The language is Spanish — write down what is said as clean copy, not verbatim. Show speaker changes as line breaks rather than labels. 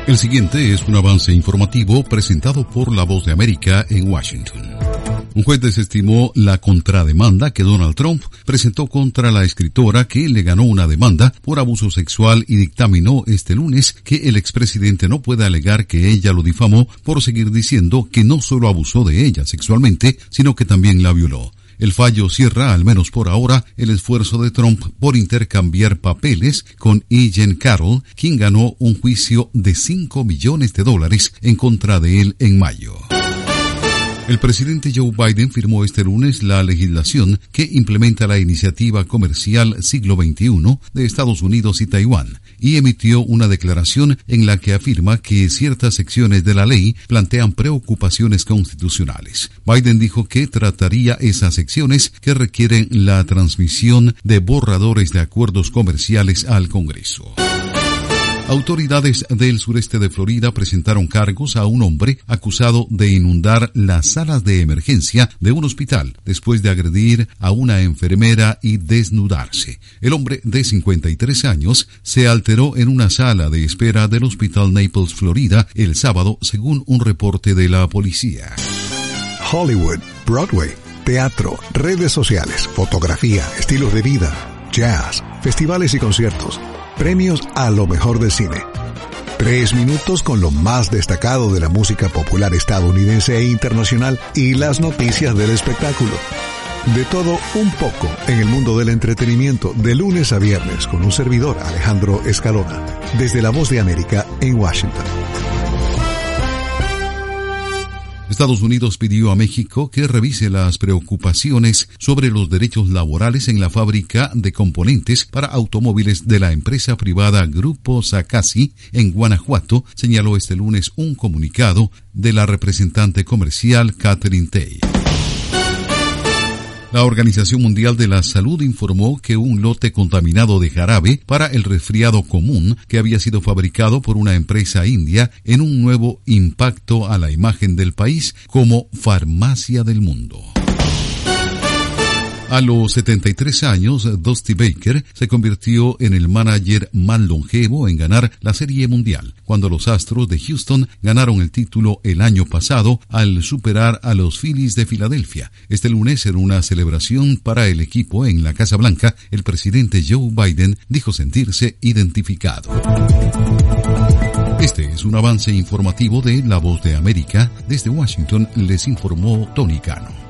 El siguiente es un avance informativo presentado por La Voz de América en Washington. Un juez desestimó la contrademanda que Donald Trump presentó contra la escritora que le ganó una demanda por abuso sexual y dictaminó este lunes que el expresidente no puede alegar que ella lo difamó por seguir diciendo que no solo abusó de ella sexualmente, sino que también la violó. El fallo cierra, al menos por ahora, el esfuerzo de Trump por intercambiar papeles con E. Jean Carroll, quien ganó un juicio de $5 millones en contra de él en mayo. El presidente Joe Biden firmó este lunes la legislación que implementa la iniciativa comercial Siglo XXI de Estados Unidos y Taiwán, y emitió una declaración en la que afirma que ciertas secciones de la ley plantean preocupaciones constitucionales. Biden dijo que trataría esas secciones que requieren la transmisión de borradores de acuerdos comerciales al Congreso. Autoridades del sureste de Florida presentaron cargos a un hombre acusado de inundar las salas de emergencia de un hospital después de agredir a una enfermera y desnudarse. El hombre de 53 años se alteró en una sala de espera del Hospital Naples, Florida, el sábado, según un reporte de la policía.
Hollywood, Broadway, teatro, redes sociales, fotografía, estilos de vida, jazz, festivales y conciertos. Premios a lo mejor del cine. 3 minutos con lo más destacado de la música popular estadounidense e internacional y las noticias del espectáculo. De todo un poco en el mundo del entretenimiento de lunes a viernes con un servidor, Alejandro Escalona, desde La Voz de América en Washington.
Estados Unidos pidió a México que revise las preocupaciones sobre los derechos laborales en la fábrica de componentes para automóviles de la empresa privada Grupo Sacasi en Guanajuato, señaló este lunes un comunicado de la representante comercial Catherine Tai. La Organización Mundial de la Salud informó que un lote contaminado de jarabe para el resfriado común que había sido fabricado por una empresa india en un nuevo impacto a la imagen del país como farmacia del mundo. A los 73 años, Dusty Baker se convirtió en el manager más longevo en ganar la Serie Mundial, cuando los Astros de Houston ganaron el título el año pasado al superar a los Phillies de Filadelfia. Este lunes, en una celebración para el equipo en la Casa Blanca, el presidente Joe Biden dijo sentirse identificado. Este es un avance informativo de La Voz de América. Desde Washington les informó Tony Cano.